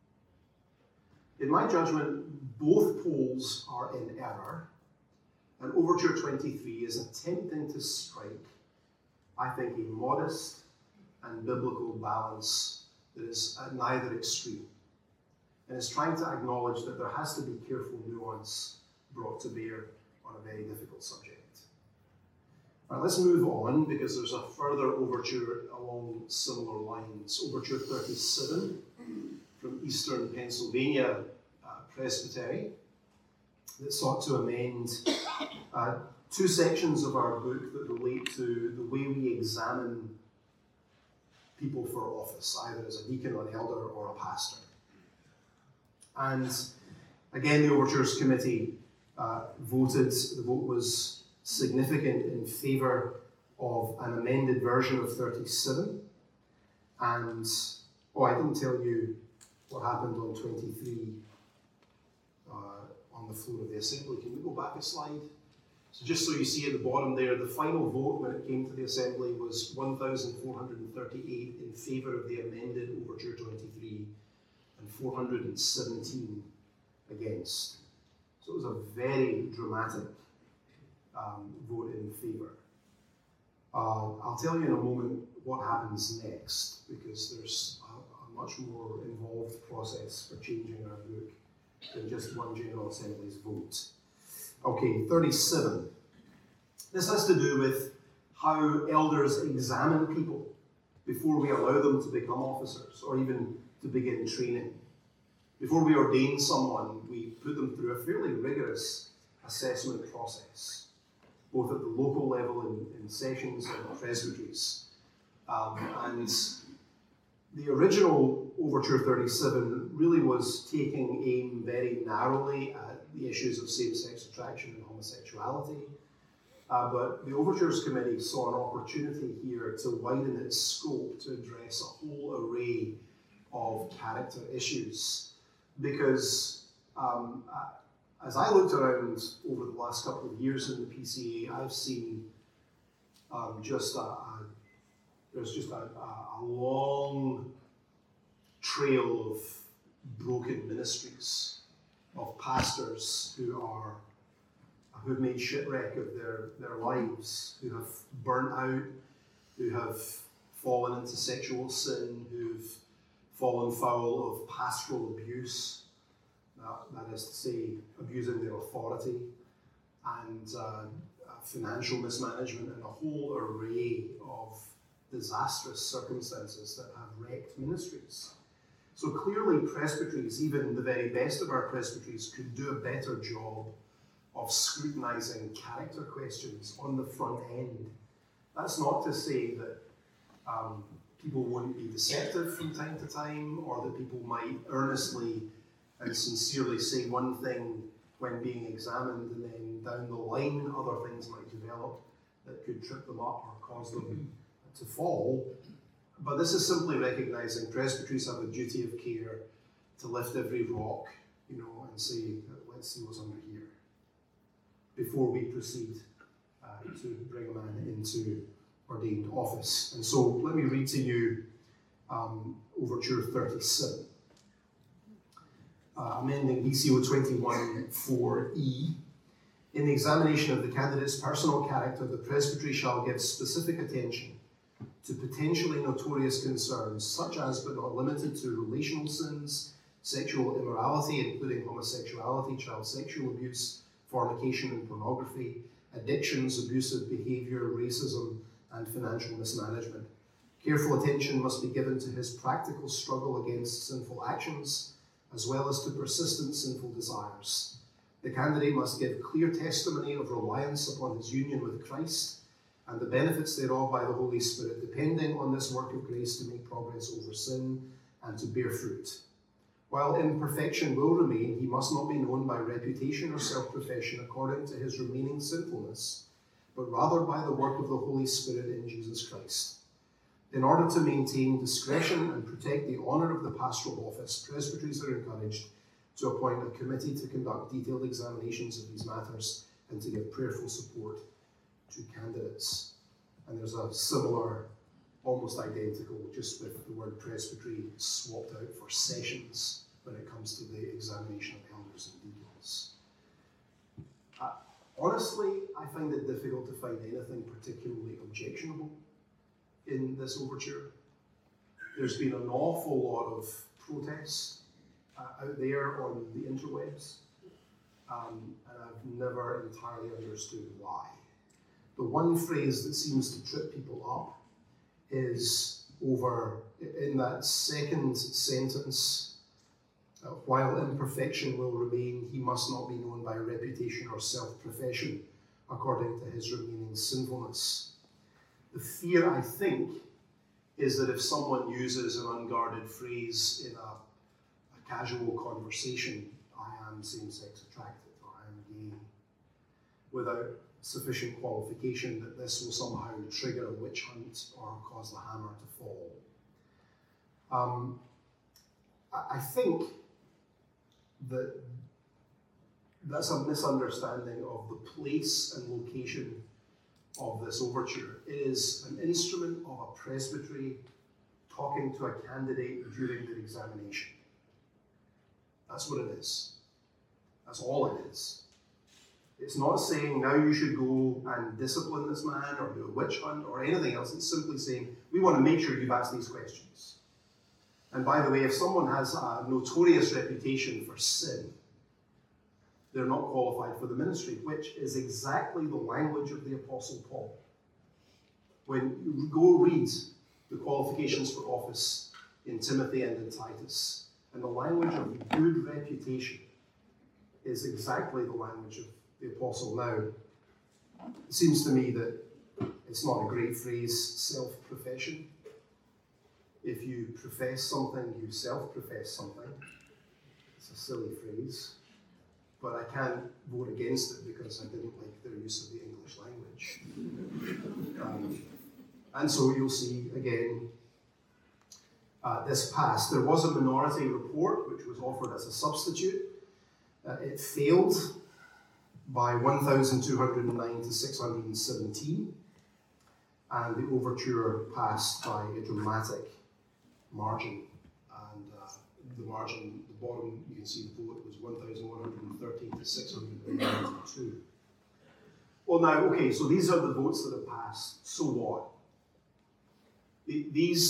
[SPEAKER 2] In my judgment, both poles are in error, and Overture 23 is attempting to strike, I think, a modest and biblical balance that is at neither extreme. And is trying to acknowledge that there has to be careful nuance brought to bear on a very difficult subject. All right, let's move on, because there's a further overture along similar lines. Overture 37 from Eastern Pennsylvania Presbytery that sought to amend two sections of our book that relate to the way we examine people for office, either as a deacon or an elder or a pastor. And again, the Overtures Committee voted. The vote was significant in favour of an amended version of 37. And, I didn't tell you what happened on 23 on the floor of the Assembly. Can we go back a slide? So just so you see at the bottom there, the final vote when it came to the Assembly was 1,438 in favour of the amended Overture 23 and 417 against. So it was a very dramatic vote in favour. I'll tell you in a moment what happens next, because there's a much more involved process for changing our book than just one General Assembly's vote. Okay, 37. This has to do with how elders examine people before we allow them to become officers or even to begin training. Before we ordain someone, we put them through a fairly rigorous assessment process, both at the local level in sessions and presbyteries. And the original Overture 37 really was taking aim very narrowly at the issues of same-sex attraction and homosexuality. But the Overtures Committee saw an opportunity here to widen its scope to address a whole array of character issues. Because as I looked around over the last couple of years in the PCA, I've seen there's just a long trail of broken ministries, of pastors who've made shipwreck of their lives, who have burnt out, who have fallen into sexual sin, who've fallen foul of pastoral abuse, that is to say, abusing their authority, and financial mismanagement, and a whole array of disastrous circumstances that have wrecked ministries. So clearly presbyteries, even the very best of our presbyteries, could do a better job of scrutinising character questions on the front end. That's not to say that people won't be deceptive from time to time, or that people might earnestly and sincerely say one thing when being examined, and then down the line other things might develop that could trip them up or cause them to fall. But this is simply recognising presbyteries have a duty of care to lift every rock, and say, let's see what's under here, before we proceed to bring a man into ordained office. And so let me read to you Overture 37. Amending BCO 21 4E. In the examination of the candidate's personal character, the presbytery shall give specific attention to potentially notorious concerns, such as but not limited to relational sins, sexual immorality, including homosexuality, child sexual abuse, fornication and pornography, addictions, abusive behaviour, racism, and financial mismanagement. Careful attention must be given to his practical struggle against sinful actions, as well as to persistent sinful desires. The candidate must give clear testimony of reliance upon his union with Christ and the benefits thereof by the Holy Spirit, depending on this work of grace to make progress over sin and to bear fruit. While imperfection will remain, he must not be known by reputation or self-profession according to his remaining sinfulness, but rather by the work of the Holy Spirit in Jesus Christ. In order to maintain discretion and protect the honour of the pastoral office, presbyteries are encouraged to appoint a committee to conduct detailed examinations of these matters and to give prayerful support to candidates. And there's a similar, almost identical, just with the word presbytery swapped out for sessions when it comes to the examination of elders and deacons. Honestly, I find it difficult to find anything particularly objectionable in this overture. There's been an awful lot of protest out there on the interwebs, and I've never entirely understood why. The one phrase that seems to trip people up is over in that second sentence, while imperfection will remain, he must not be known by reputation or self-profession according to his remaining sinfulness. The fear, I think, is that if someone uses an unguarded phrase in a casual conversation, I am same-sex attracted or I am gay, without sufficient qualification, that this will somehow trigger a witch hunt or cause the hammer to fall. I think that that's a misunderstanding of the place and location of this overture. It is an instrument of a presbytery talking to a candidate during their examination. That's what it is. That's all it is. It's not saying now you should go and discipline this man or do a witch hunt or anything else. It's simply saying we want to make sure you've asked these questions. And by the way, if someone has a notorious reputation for sin, they're not qualified for the ministry, which is exactly the language of the Apostle Paul. When you go read the qualifications for office in Timothy and in Titus, and the language of good reputation is exactly the language of the Apostle. Now, it seems to me that it's not a great phrase, self-profession. If you profess something, you self-profess something. It's a silly phrase. But I can't vote against it because I didn't like their use of the English language. And so you'll see, again, this passed. There was a minority report which was offered as a substitute. It failed by 1,209 to 617, and the overture passed by a dramatic margin. And the margin, the bottom, you can see the vote was 1,113 to 692. Well, now, okay, so these are the votes that have passed. So what?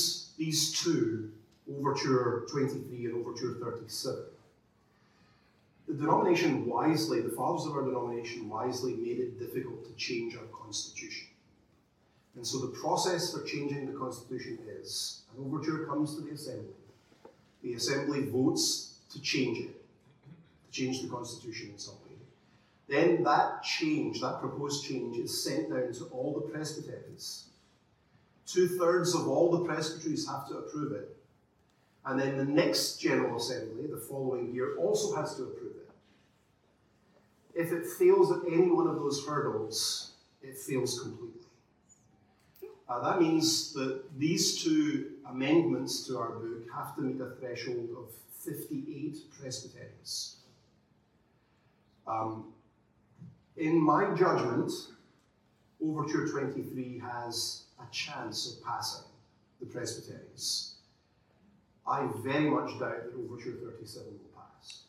[SPEAKER 2] These two, Overture 23 and Overture 37, the denomination wisely, the fathers of our denomination wisely made it difficult to change our constitution. And so the process for changing the constitution is, an overture comes to the assembly votes to change it, to change the constitution in some way. Then that change, that proposed change, is sent down to all the presbyteries. 2/3 of all the presbyteries have to approve it. And then the next General Assembly, the following year, also has to approve it. If it fails at any one of those hurdles, it fails completely. That means that these two amendments to our book have to meet a threshold of 58 presbyteries. In my judgment, Overture 23 has a chance of passing the presbyteries. I very much doubt that Overture 37 will pass.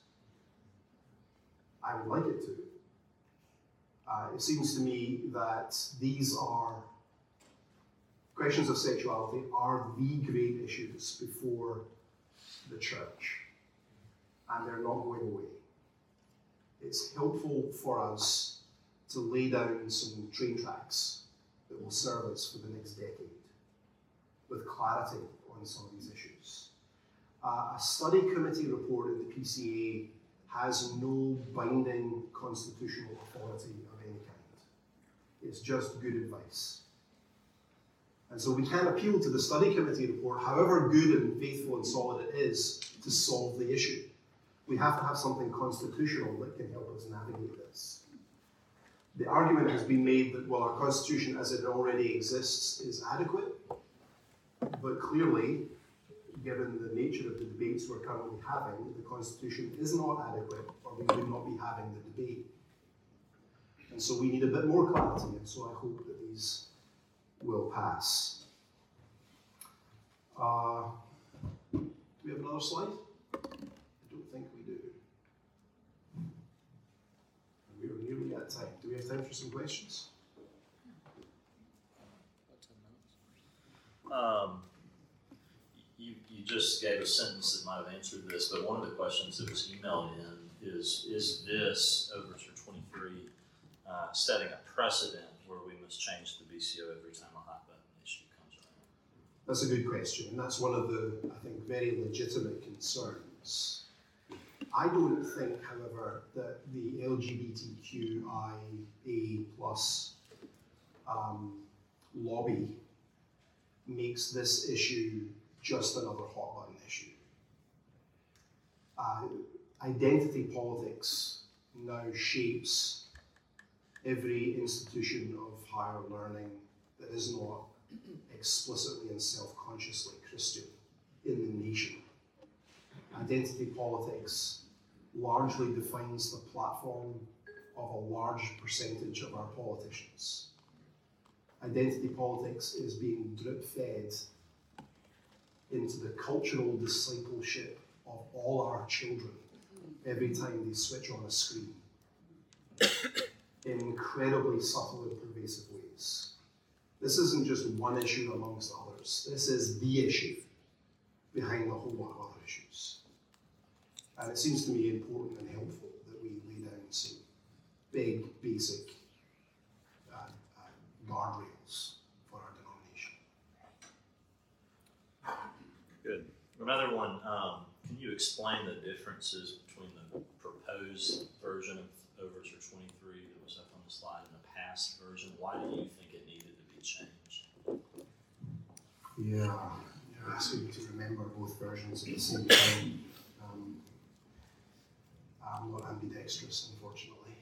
[SPEAKER 2] I would like it to. It seems to me that these are questions of sexuality are the great issues before the church, and they're not going away. It's helpful for us to lay down some train tracks that will serve us for the next decade with clarity on some of these issues. A study committee report in the PCA has no binding constitutional authority of any kind. It's just good advice. And so we can appeal to the study committee report, however good and faithful and solid it is, to solve the issue. We have to have something constitutional that can help us navigate this. The argument has been made that, well, our constitution as it already exists is adequate, but clearly, given the nature of the debates we're currently having, the constitution is not adequate, or we would not be having the debate. And so we need a bit more clarity, and so I hope that these will pass. Do we have another slide? I don't think we do. We are nearly at time. Do we have time for some questions?
[SPEAKER 1] You just gave a sentence that might have answered this, but one of the questions that was emailed in is this Overture 23 setting a precedent where we must change the BCO every time a hot button issue comes around?
[SPEAKER 2] That's a good question, and that's one of the, I think, very legitimate concerns. I don't think, however, that the LGBTQIA+ lobby makes this issue just another hot button issue. Identity politics now shapes every institution of higher learning that is not explicitly and self-consciously Christian in the nation. Identity politics largely defines the platform of a large percentage of our politicians. Identity politics is being drip-fed into the cultural discipleship of all our children every time they switch on a screen in incredibly subtle and pervasive ways. This isn't just one issue amongst others. This is the issue behind a whole lot of other issues. And it seems to me important and helpful that we lay down some big, basic guardrails for our denomination.
[SPEAKER 1] Good. Another one, can you explain the differences between the proposed version of Overture 23 that was up on the slide and the past version? Why do you think it needed to be changed?
[SPEAKER 2] Yeah, you're asking me to remember both versions at the same time. I'm not ambidextrous, unfortunately.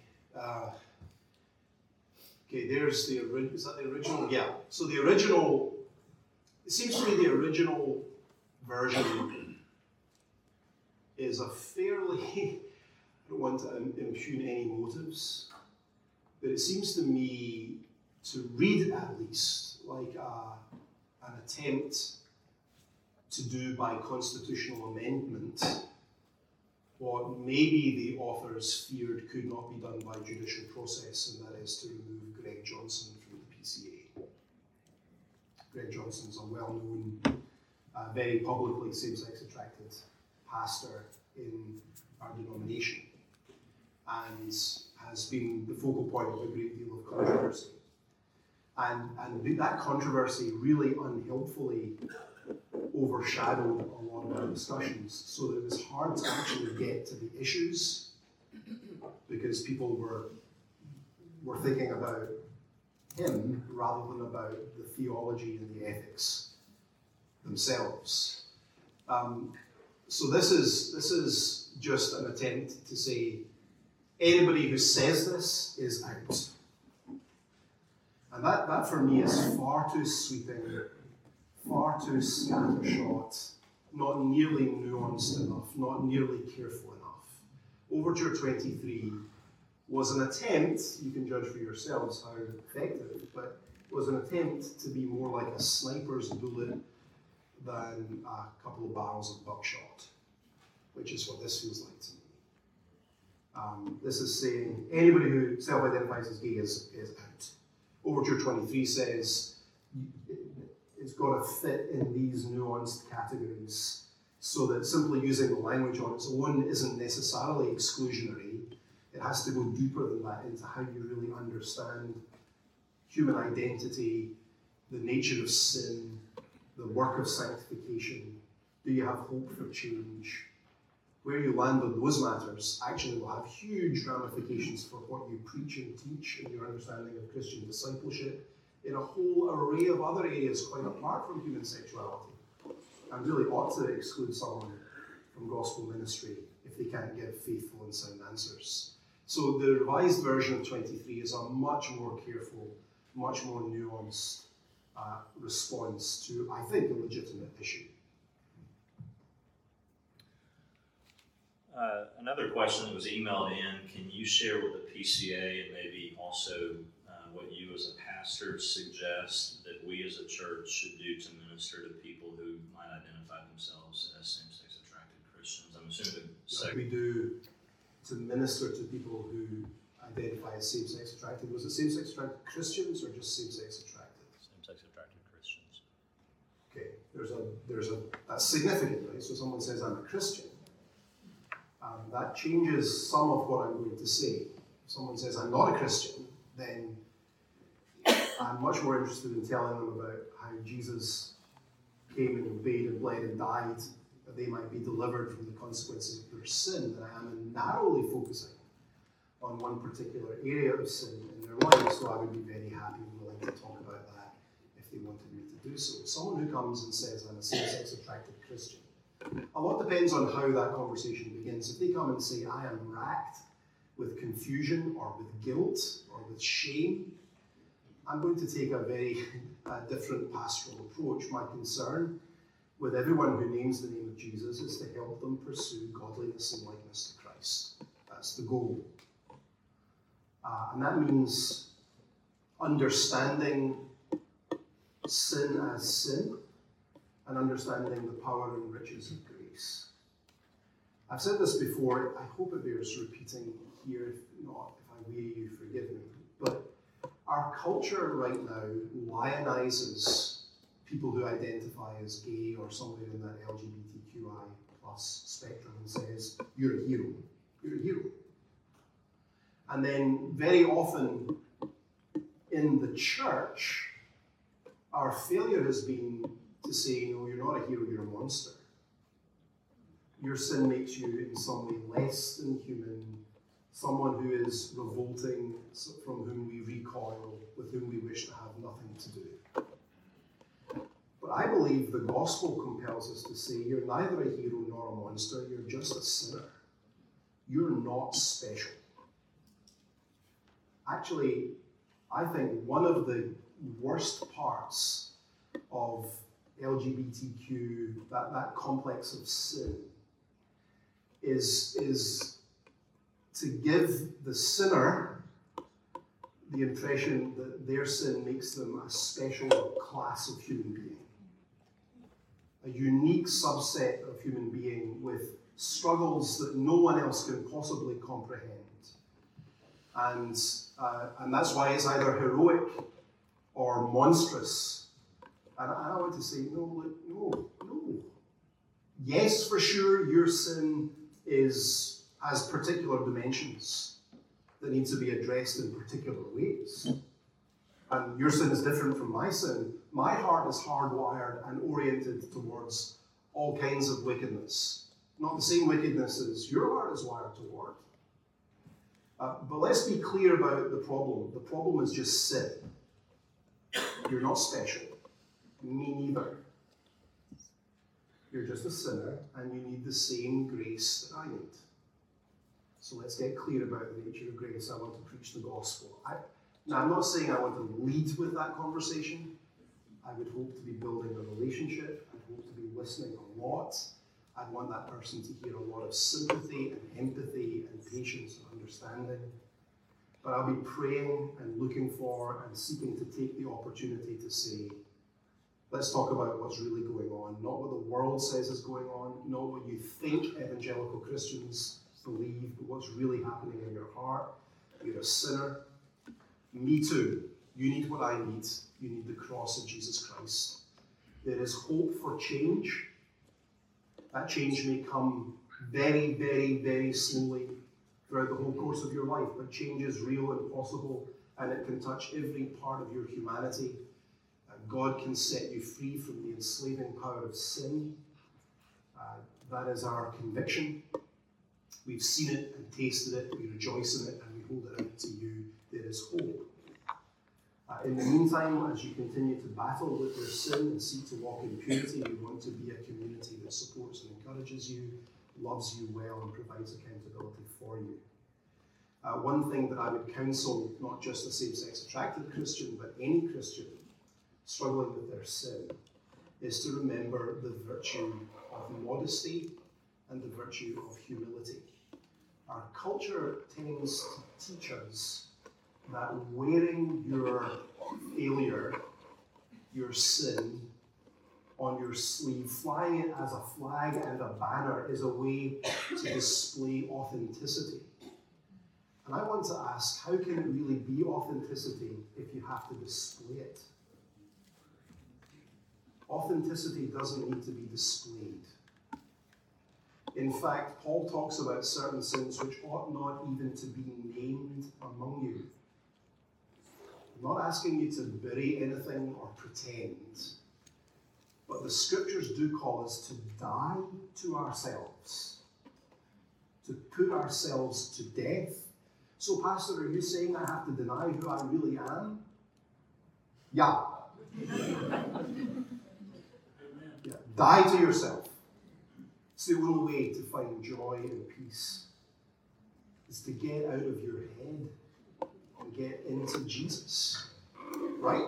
[SPEAKER 2] Okay, there's the original. Is that the original? Yeah. So the original, it seems to me the original version is a fairly, I don't want to impugn any motives, but it seems to me to read at least like an attempt to do by constitutional amendment what maybe the authors feared could not be done by judicial process, and that is to remove Greg Johnson from the PCA. Greg Johnson is a well-known, very publicly same-sex attracted pastor in our denomination. and has been the focal point of a great deal of controversy. And that controversy really unhelpfully overshadowed a lot of our discussions, so that it was hard to actually get to the issues because people were thinking about him rather than about the theology and the ethics themselves. So this is just an attempt to say anybody who says this is out. And that for me is far too sweeping, far too scattershot, not nearly nuanced enough, not nearly careful enough. Overture 23 was an attempt, you can judge for yourselves how effective, but it was an attempt to be more like a sniper's bullet than a couple of barrels of buckshot, which is what this feels like to me. This is saying anybody who self-identifies as gay is out. Overture 23 says it's got to fit in these nuanced categories so that simply using the language on its own isn't necessarily exclusionary. It has to go deeper than that into how you really understand human identity, the nature of sin, the work of sanctification. Do you have hope for change? Where you land on those matters actually will have huge ramifications for what you preach and teach in your understanding of Christian discipleship in a whole array of other areas quite apart from human sexuality, and really ought to exclude someone from gospel ministry if they can't give faithful and sound answers. So the revised version of 23 is a much more careful, much more nuanced response to, I think, a legitimate issue.
[SPEAKER 1] Another question that was emailed in, can you share with the PCA and maybe also what you as a pastor suggest that we as a church should do to minister to people who might identify themselves as same-sex attracted Christians? I'm assuming
[SPEAKER 2] Like we do to minister to people who identify as same-sex attracted. Was it same-sex attracted Christians or just same-sex attracted?
[SPEAKER 1] Same-sex attracted Christians.
[SPEAKER 2] Okay, that's significant, right? So someone says, I'm a Christian. That changes some of what I'm going to say. If someone says, I'm not a Christian, then I'm much more interested in telling them about how Jesus came and obeyed and bled and died, that they might be delivered from the consequences of their sin, than I am in narrowly focusing on one particular area of sin in their life. So I would be very happy and willing to talk about that if they wanted me to do so. Someone who comes and says, I'm a same-sex attracted Christian, a lot depends on how that conversation begins. If they come and say, I am racked with confusion or with guilt or with shame, I'm going to take a very different pastoral approach. My concern with everyone who names the name of Jesus is to help them pursue godliness and likeness to Christ. That's the goal. And that means understanding sin as sin, and understanding the power and riches of grace. I've said this before, I hope it bears repeating here. If not, if I weary you, forgive me. But our culture right now lionizes people who identify as gay or somewhere in that LGBTQI plus spectrum and says, you're a hero. You're a hero. And then very often in the church, our failure has been to say, no, you're not a hero, you're a monster. Your sin makes you in some way less than human, someone who is revolting, from whom we recoil, with whom we wish to have nothing to do. But I believe the gospel compels us to say, you're neither a hero nor a monster, you're just a sinner. You're not special. Actually, I think one of the worst parts of LGBTQ, that complex of sin, is to give the sinner the impression that their sin makes them a special class of human being. A unique subset of human being with struggles that no one else can possibly comprehend. And that's why it's either heroic or monstrous. And I want to say, no. Yes, for sure, your sin has particular dimensions. that need to be addressed in particular ways. And your sin is different from my sin. My heart is hardwired and oriented towards all kinds of wickedness. Not the same wickedness as your heart is wired toward. But let's be clear about the problem. The problem is just sin. You're not special. Me neither. You're just a sinner, and you need the same grace that I need. So let's get clear about the nature of grace. I want to preach the gospel. Now, I'm not saying I want to lead with that conversation. I would hope to be building a relationship. I'd hope to be listening a lot. I'd want that person to hear a lot of sympathy and empathy and patience and understanding. But I'll be praying and looking for and seeking to take the opportunity to say, let's talk about what's really going on. Not what the world says is going on, not what you think evangelical Christians believe, but what's really happening in your heart. You're a sinner. Me too. You need what I need. You need the cross of Jesus Christ. There is hope for change. That change may come very, very, very slowly throughout the whole course of your life, but change is real and possible, and it can touch every part of your humanity. God can set you free from the enslaving power of sin. That is our conviction. We've seen it and tasted it, we rejoice in it, and we hold it out to you. There is hope. In the meantime, as you continue to battle with your sin and seek to walk in purity, we want to be a community that supports and encourages you, loves you well, and provides accountability for you. One thing that I would counsel, not just a same-sex attracted Christian, but any Christian struggling with their sin, is to remember the virtue of modesty and the virtue of humility. Our culture tends to teach us that wearing your failure, your sin, on your sleeve, flying it as a flag and a banner, is a way to display authenticity. And I want to ask, how can it really be authenticity if you have to display it? Authenticity doesn't need to be displayed. In fact, Paul talks about certain sins which ought not even to be named among you. I'm not asking you to bury anything or pretend, but the scriptures do call us to die to ourselves, to put ourselves to death. So, Pastor, are you saying I have to deny who I really am? Yeah. Yeah. Die to yourself. It's the only way to find joy and peace. Is to get out of your head and get into Jesus. Right?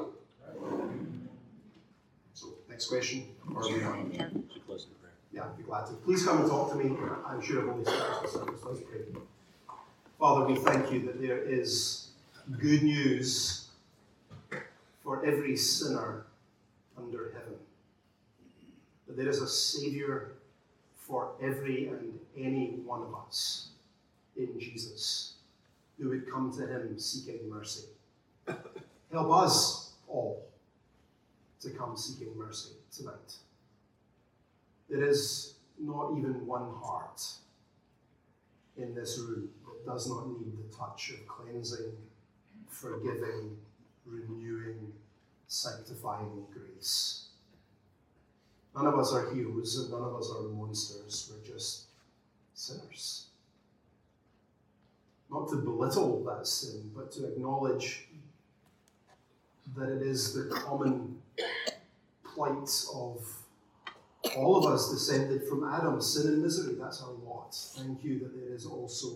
[SPEAKER 2] So, next question.
[SPEAKER 1] Yeah.
[SPEAKER 2] Yeah, I'd be glad to. Please come and talk to me. I'm sure I've only started the service. Let's pray. Father, we thank you that there is good news for every sinner under heaven. That there is a Savior for every and any one of us in Jesus who would come to him seeking mercy. Help us all to come seeking mercy tonight. There is not even one heart in this room that does not need the touch of cleansing, forgiving, renewing, sanctifying grace. None of us are heroes and none of us are monsters. We're just sinners. Not to belittle that sin, but to acknowledge that it is the common plight of all of us descended from Adam. Sin and misery, that's our lot. Thank you that there is also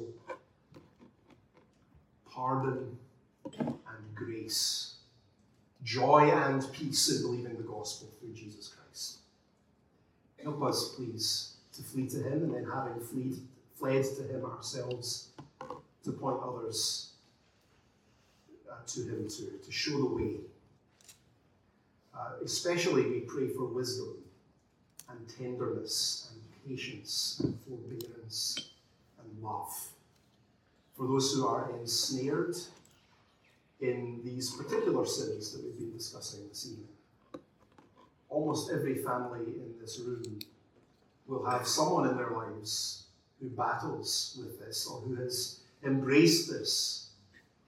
[SPEAKER 2] pardon and grace, joy and peace in believing the gospel through Jesus Christ. Help us, please, to flee to him, and then having fled to him ourselves, to point others to him to show the way. Especially we pray for wisdom and tenderness and patience and forbearance and love for those who are ensnared in these particular sins that we've been discussing this evening. Almost every family in this room will have someone in their lives who battles with this or who has embraced this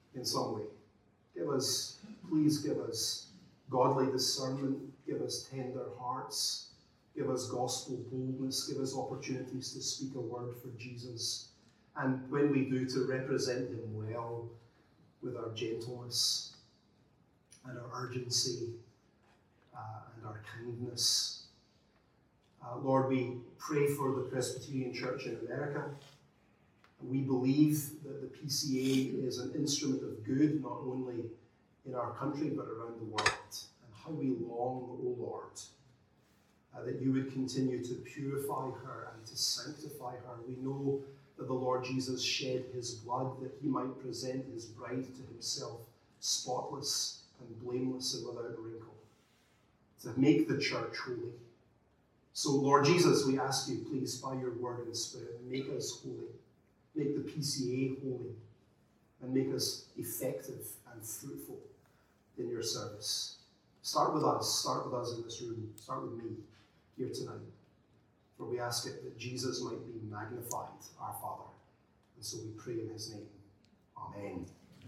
[SPEAKER 2] in some way. Please give us godly discernment, give us tender hearts, give us gospel boldness, give us opportunities to speak a word for Jesus. And when we do, to represent him well with our gentleness and our urgency and our kindness. Lord, we pray for the Presbyterian Church in America. We believe that the PCA is an instrument of good, not only in our country, but around the world. And how we long, O Lord, that you would continue to purify her and to sanctify her. We know that the Lord Jesus shed his blood that he might present his bride to himself, spotless and blameless and without wrinkle, to make the church holy. So, Lord Jesus, we ask you, please, by your word and spirit, make us holy. Make the PCA holy, and make us effective and fruitful in your service. Start with us in this room. Start with me here tonight. For we ask it that Jesus might be magnified, our Father. And so we pray in his name. Amen.